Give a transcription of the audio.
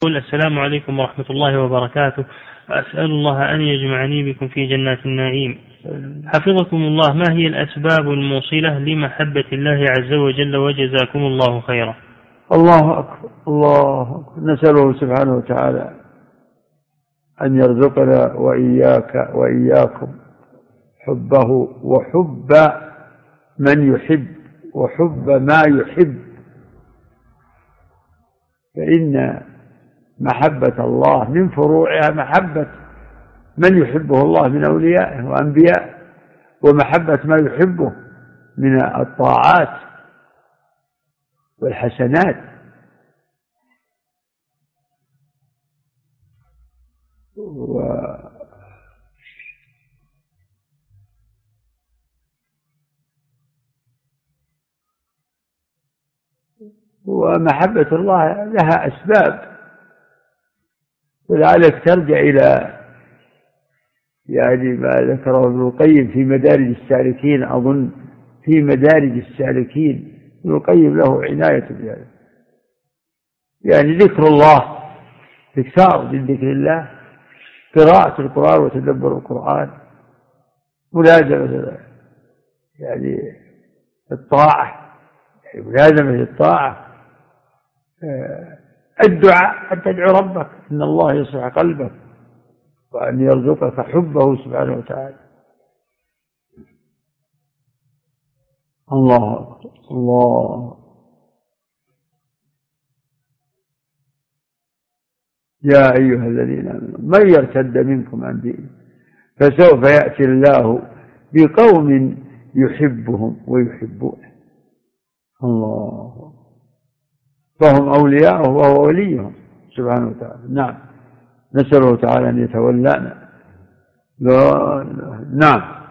السلام عليكم ورحمة الله وبركاته. أسأل الله أن يجمعني بكم في جنات النعيم. حفظكم الله، ما هي الأسباب الموصلة لمحبة الله عز وجل، وجزاكم الله خيرا؟ الله أكبر، الله أكبر. نسأله سبحانه وتعالى أن يرزقنا وإياك وإياكم حبه وحب من يحب وحب ما يحب، فإن محبة الله من فروعها محبة من يحبه الله من أوليائه وأنبيائه، ومحبة ما يحبه من الطاعات والحسنات. ومحبة الله لها أسباب، ولعلك ترجع إلى ما ذكره ابن القيم في مدارج السالكين. أظن في مدارج السالكين ابن القيم له عناية بهذا، ذكر الله، إكثار من ذكر الله، قراءة القرآن وتدبر القرآن، ملازمة الطاعة، ملازمة الطاعة، الدعاء، أن تدعو ربك إن الله يصلح قلبك، وأن يرزقك حبه سبحانه وتعالى. الله أكبر، الله. يا أيها الذين آمنوا من يرتد منكم عن دينه فسوف يأتي الله بقوم يحبهم ويحبونه، الله، فهم أولياءه وهو وليهم سبحانه وتعالى. نعم، نسأله تعالى أن يتولانا. نعم.